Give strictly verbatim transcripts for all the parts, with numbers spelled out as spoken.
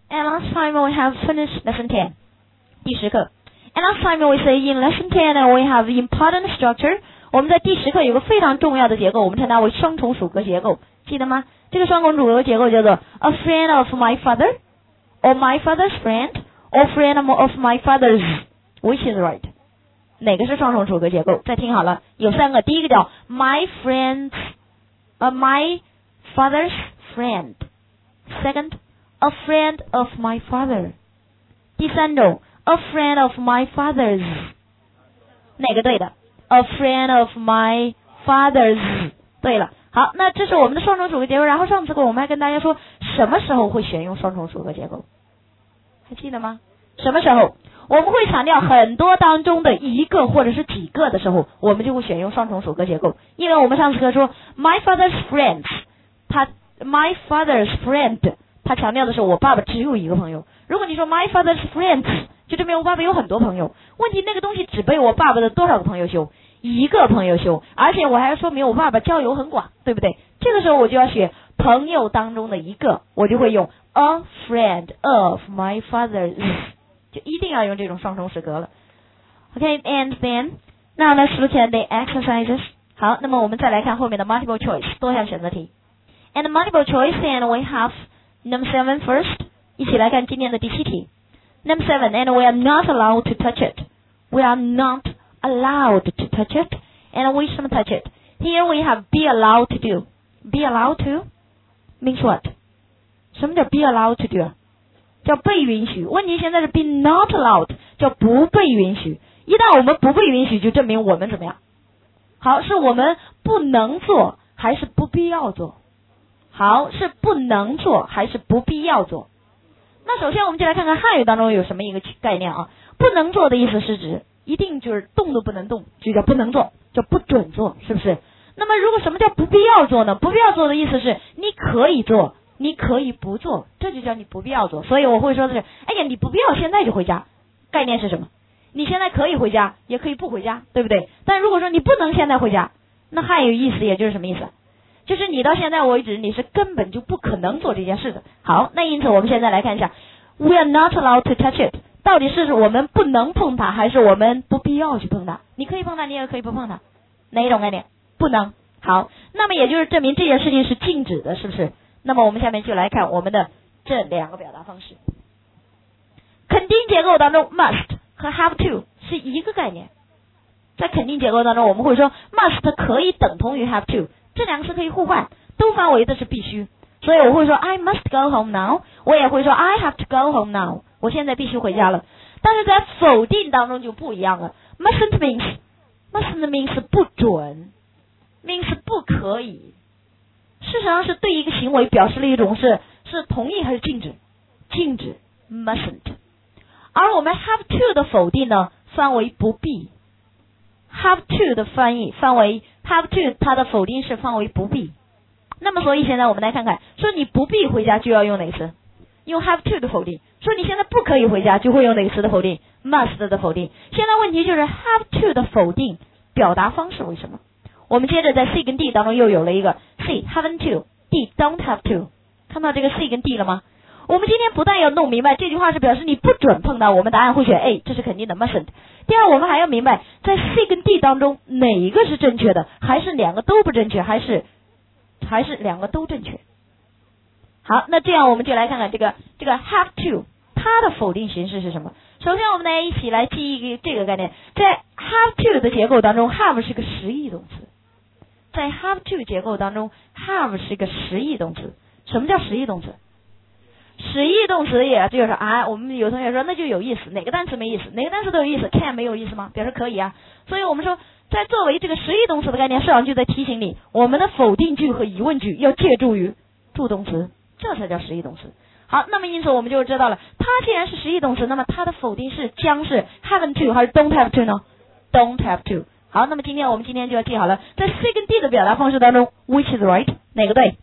And last time we have finished lesson ten. 第十课。And last time we say in lesson ten we have important structure. 我们在第十课有个非常重要的结构，我们称它为双重属格结构，记得吗？这个双重属格结构叫做 a friend of my father, or my father's friend, or friend of my father's. Which is right? 哪个是双重属格结构？再听好了，有三个。第一个叫 my friend's, uh, my father's friend. Second, a friend of my father. 第三种 a friend of my father's. 哪个对的？ A friend of my father's. 对了，好，那这是我们的双重属格结构。然后上次课我们还跟大家说什么时候会选用双重属格结构，还记得吗？什么时候我们会强调很多当中的一个或者是几个的时候，我们就会选用双重属格结构。因为我们上次课说 my father's friends, 他 my father's friend, 他强调的是我爸爸只有一个朋友。如果你说 my father's friends, 就证明我爸爸有很多朋友。问题那个东西只被我爸爸的多少个朋友修？一个朋友修，而且我还要说明我爸爸交友很广，对不对？这个时候我就要写朋友当中的一个，我就会用 a friend of my father's， 就一定要用这种双重属格了。Okay, and then now let's look at the exercises. 好，那么我们再来看后面的 multiple choice 多项选择题。And multiple choice, and we have number seven first. 一起来看今天的第七题。Number seven, and we are not allowed to touch it. We are not allowed to touch it, and we shouldn't touch it. Here we have be allowed to do. Be allowed to means what? 什么叫 be allowed to do? 叫被允许。问题现在是 be not allowed, 叫不被允许。一旦我们不被允许，就证明我们怎么样？好，是我们不能做，还是不必要做？好，是不能做，还是不必要做？那首先我们就来看看汉语当中有什么一个概念啊？不能做的意思是指一定就是动都不能动，就叫不能做，叫不准做，是不是？那么如果什么叫不必要做呢？不必要做的意思是你可以做，你可以不做，这就叫你不必要做。所以我会说的是，哎呀，你不必要现在就回家。概念是什么？你现在可以回家，也可以不回家，对不对？但如果说你不能现在回家，那汉语意思也就是什么意思？就是你到现在为止你是根本就不可能做这件事的。好，那因此我们现在来看一下 We are not allowed to touch it， 到底是我们不能碰它，还是我们不必要去碰它？你可以碰它，你也可以不碰它，哪一种概念？不能。好，那么也就是证明这件事情是禁止的，是不是？那么我们下面就来看我们的这两个表达方式。肯定结构当中 must 和 have to 是一个概念。在肯定结构当中我们会说 must 可以等同于 have to，这两个是可以互换，都翻为的是必须，所以我会说 I must go home now， 我也会说 I have to go home now， 我现在必须回家了。但是在否定当中就不一样了 mustn't means mustn't means 不准 means 不可以，事实上是对一个行为表示了一种是是同意还是禁止，禁止 mustn't。 而我们 have to 的否定呢翻为不必， have to 的翻译翻为have to， 它的否定式翻为不必。那么所以现在我们来看看，说你不必回家就要用哪个词？用 have to 的否定。说你现在不可以回家就会用哪个词的否定？ must 的否定。现在问题就是 have to 的否定表达方式为什么？我们接着在 C 跟 D 当中又有了一个 C haven't to， D don't have to， 看到这个 C 跟 D 了吗？我们今天不但要弄明白这句话是表示你不准碰到，我们答案会选 A， 这是肯定的 mustn't。 第二，我们还要明白在 C 跟 D 当中哪一个是正确的，还是两个都不正确，还是还是两个都正确。好，那这样我们就来看看这个这个 have to 它的否定形式是什么。首先我们来一起来记一个这个概念，在 have to 的结构当中 have 是个实义动词，在 have to 结构当中 have 是个实义动词。什么叫实义动词？实义动词也就是啊，我们有同学说那就有意思，哪个单词没意思？哪个单词都有意思 can 没有意思吗？表示可以啊。所以我们说在作为这个实义动词的概念，市场就在提醒你，我们的否定句和疑问句要借助于助动词，这才叫实义动词。好，那么因此我们就知道了，它既然是实义动词，那么它的否定式将是 haven't to 还是 don't have to 呢？ don't have to。 好，那么今天我们今天就要记好了，在 C 跟 D 的表达方式当中 which is right， 哪个对？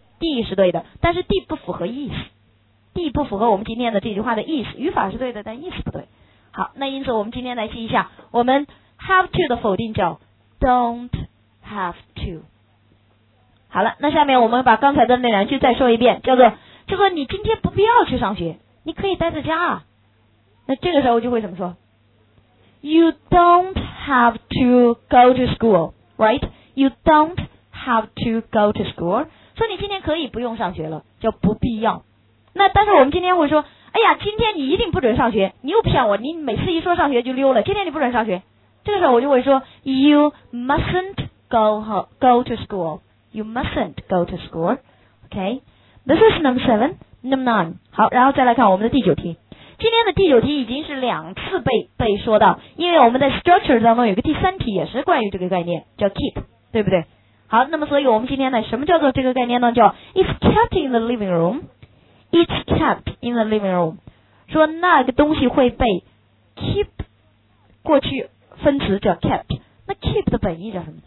D 是对的，但是 D 不符合意思， D 不符合我们今天的这句话的意思，语法是对的，但意思不对。好，那因此我们今天来记一下，我们 have to 的否定叫 don't have to。 好了，那下面我们把刚才的那两句再说一遍，叫做叫做你今天不必要去上学， 你可以待在家啊。那这个时候就会怎么说 ？You don't have to go to school, right? You don't have to go to school. 说你今天可以不用上学了，叫不必要。那但是我们今天会说，哎呀，今天你一定不准上学，你又骗我，你每次一说上学就溜了，今天你不准上学。这个时候我就会说 ，You mustn't go ho- go to school. You mustn't go to school. Okay, this is number seven, number nine. 好，然后再来看我们的第九题。今天的第九题已经是两次被被说到，因为我们在 structure 当中有个第三题也是关于这个概念，叫 keep， 对不对？好，那么所以我们今天呢，什么叫做这个概念呢？叫 It's kept in the living room. It's kept in the living room. 说那个东西会被 keep 过去分词叫 kept， 那 keep 的本意叫什么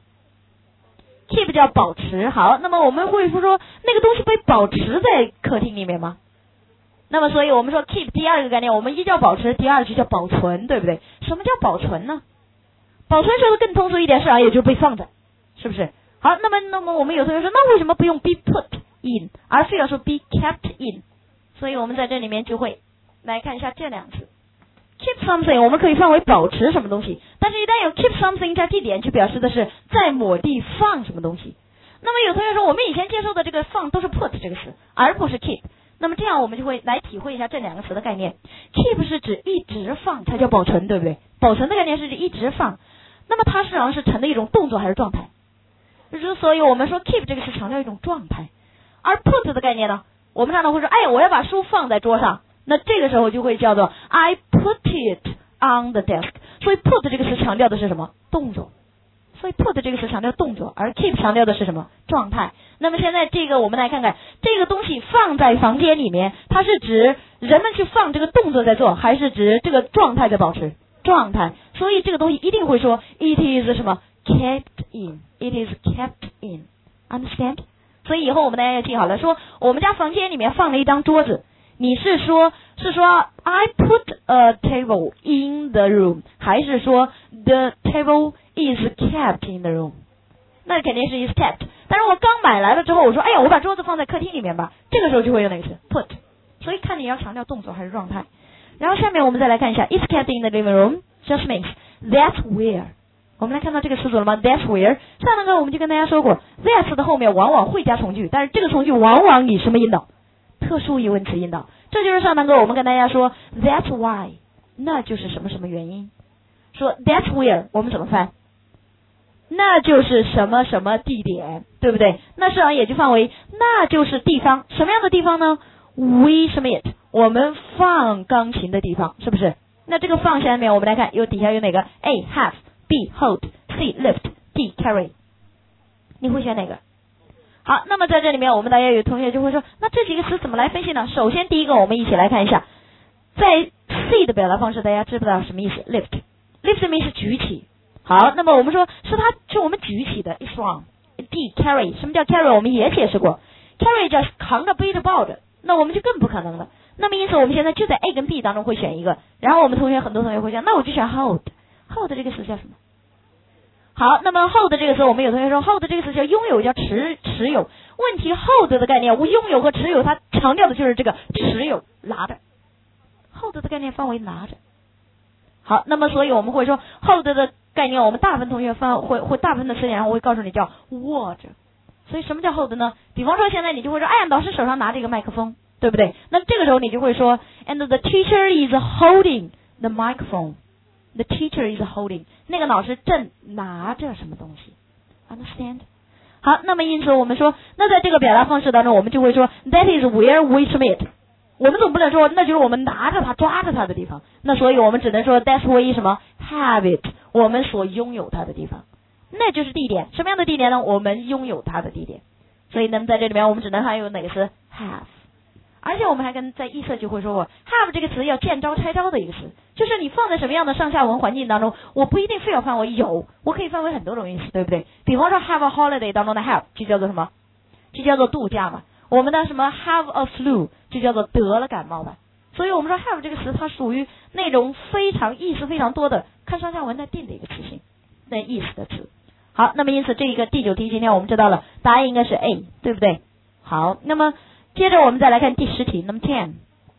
？keep 叫保持。好，那么我们会说说那个东西被保持在客厅里面吗？那么所以我们说 keep 第二个概念，我们一叫保持，第二就叫保存，对不对？什么叫保存呢？保存说的更通俗一点是啊，也就是被放着，是不是？好，那么那么我们有同学说，那为什么不用 be put in， 而非要说 be kept in？ 所以我们在这里面就会来看一下这两次。keep something 我们可以放为保持什么东西，但是一旦有 keep something 加地点，就表示的是在某地放什么东西。那么有同学说，我们以前接受的这个放都是 put 这个词，而不是 keep。那么这样我们就会来体会一下这两个词的概念。keep 是指一直放才叫保存，对不对？保存的概念是指一直放，那么它实际上是成的一种动作还是状态？之所以我们说 keep 这个是强调一种状态，而 put 的概念呢，我们常常会说，哎，我要把书放在桌上，那这个时候就会叫做 I put it on the desk。 所以 put 这个词强调的是什么？动作。所以 put 这个词强调动作，而 keep 强调的是什么？状态。那么现在这个我们来看看，这个东西放在房间里面，它是指人们去放这个动作在做，还是指这个状态在保持？状态。所以这个东西一定会说 it is 什么 kept in， it is kept in， understand？ 所以以后我们大家要记好了，说我们家房间里面放了一张桌子，你是说是说 I put a table in the room， 还是说 the table is kept in the room？ 那肯定是 is kept。 但是我刚买来了之后，我说哎呀，我把桌子放在客厅里面吧，这个时候就会用那个词 put。 所以看你要强调动作还是状态。然后下面我们再来看一下 it's kept in the living room just means that's where。 我们来看到这个词组了吗？ that's where。 上堂课我们就跟大家说过， that 的后面往往会加从句，但是这个从句往往以什么引导？特殊疑问词引导。这就是上堂课我们跟大家说 that's why， 那就是什么什么原因。说 that's where 我们怎么翻？那就是什么什么地点，对不对？那实际上也就范围，那就是地方。什么样的地方呢？ we 什么 it 我们放钢琴的地方，是不是？那这个放下面我们来看，有底下有哪个？ A have， B hold， C lift， D carry。 你会选哪个？好，那么在这里面我们大家有同学就会说，那这几个词怎么来分析呢？首先第一个我们一起来看一下，在 C 的表达方式大家知不知道什么意思？ lift lift means 是举起。好，那么我们说是它是我们举起的 is wrong。 D carry 什么叫 carry 我们也解释过， carry 叫扛着背着抱着，那我们就更不可能了。那么因此我们现在就在 A 跟 B 当中会选一个，然后我们同学很多同学会讲，那我就选 hold。 hold 这个词叫什么？好，那么 hold 这个词我们有同学说 hold 这个词叫拥有，叫持持有。问题 hold 的概念，我拥有和持有它强调的就是这个持有，拿着。hold 的概念范围拿着。好，那么所以我们会说 hold 的概念，我们大部分同学翻会会大部分的词典上我会告诉你叫握着。所以什么叫 hold 呢？比方说现在你就会说，哎呀，老师手上拿着一个麦克风，对不对？那这个时候你就会说 and the teacher is holding the microphone。The teacher is holding， 那个老师正拿着什么东西 ，understand？ 好，那么因此我们说，那在这个表达方式当中，我们就会说 that is where we submit。我们总不能说那就是我们拿着它、抓着它的地方，那所以我们只能说 that's where 什么 have it， 我们所拥有它的地方，那就是地点。什么样的地点呢？我们拥有它的地点。所以呢，在这里面我们只能还有哪个词 have。而且我们还跟在预测就会说过 have 这个词要见招拆招的一个词，就是你放在什么样的上下文环境当中，我不一定非要范围有，我可以范围很多种意思，对不对？比方说 have a holiday 当中的 have 就叫做什么？就叫做度假嘛。我们的什么 have a flu 就叫做得了感冒吧。所以我们说 have 这个词它属于那种非常意思非常多的，看上下文再定的一个词性那意思的词。好，那么因此这一个第九题今天我们知道了答案应该是 A， 对不对？好，那么接着我们再来看第十题 number ten。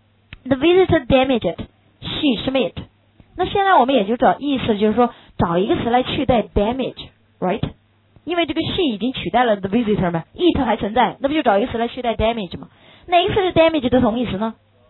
The visitor damaged she Schmidt。那现在我们也就找意思，就是说找一个词来取代 damage，right？ 因为这个 she 已经取代了 the visitor 嘛 ，it 还存在，那不就找一个词来取代 damage 吗？哪一个词是 damage 的同义词呢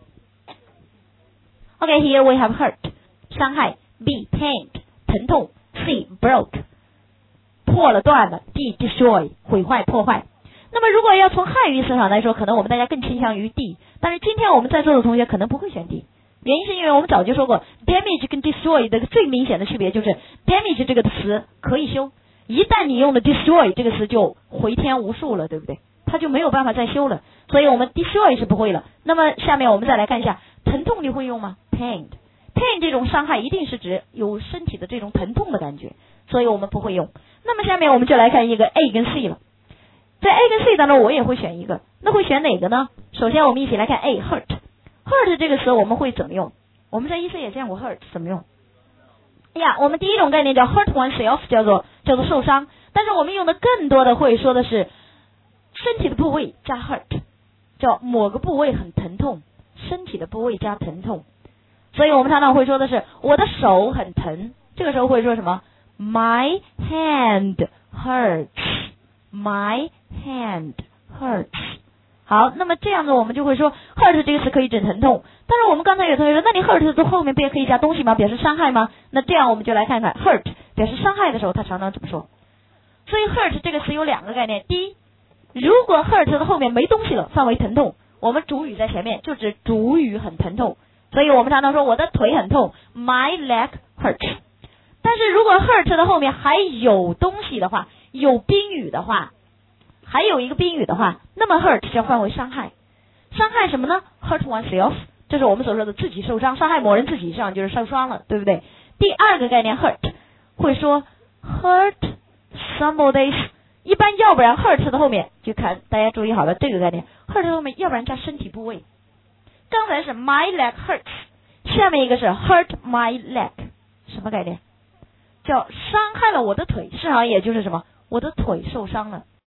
？Okay, here we have hurt， 伤害 ；b pained， 疼痛 ；c broke， 破了断了 ；d destroy， 毁坏破坏。那么如果要从汉语意思上来说，可能我们大家更倾向于 d， 但是今天我们在座的同学可能不会选 d。原因是因为我们早就说过 ，damage 跟 destroy 的最明显的区别就是 ，damage 这个词可以修，一旦你用了 destroy 这个词就回天无术了，对不对？它就没有办法再修了，所以我们 destroy 是不会了。那么下面我们再来看一下，疼痛你会用吗 ？pain，pain 这种伤害一定是指有身体的这种疼痛的感觉，所以我们不会用。那么下面我们就来看一个 A 跟 C 了，在 A 跟 C 当中我也会选一个，那会选哪个呢？首先我们一起来看 A hurt。hurt 这个词我们会怎么用？我们在一 C 也见过 hurt 怎么用？哎呀，我们第一种概念叫 hurt oneself， 叫做叫做受伤，但是我们用的更多的会说的是身体的部位加 hurt， 叫某个部位很疼痛，身体的部位加疼痛。所以我们常常会说的是我的手很疼，这个时候会说什么 ？My hand hurts， My hand hurts。好，那么这样子我们就会说 hurt 这个词可以指疼痛，但是我们刚才有同学说，那你 hurt 的后面不也可以加东西吗？表示伤害吗？那这样我们就来看看 hurt 表示伤害的时候，它常常怎么说？所以 hurt 这个词有两个概念，第一，如果 hurt 的后面没东西了，范围疼痛，我们主语在前面，就指主语很疼痛，所以我们常常说我的腿很痛 ，my leg hurts。但是如果 hurt 的后面还有东西的话，有宾语的话。还有一个宾语的话，那么 hurt 将换为伤害。伤害什么呢 ？hurt oneself， 这是我们所说的自己受伤，伤害某人自己上就是受伤了，对不对？第二个概念 hurt 会说 hurt somebody's， 一般要不然 hurt 的后面就看大家注意好了这个概念 ，hurt 的后面要不然加身体部位。刚才是 my leg hurts， 下面一个是 hurt my leg， 什么概念？叫伤害了我的腿，实际上也就是什么？我的腿受伤了。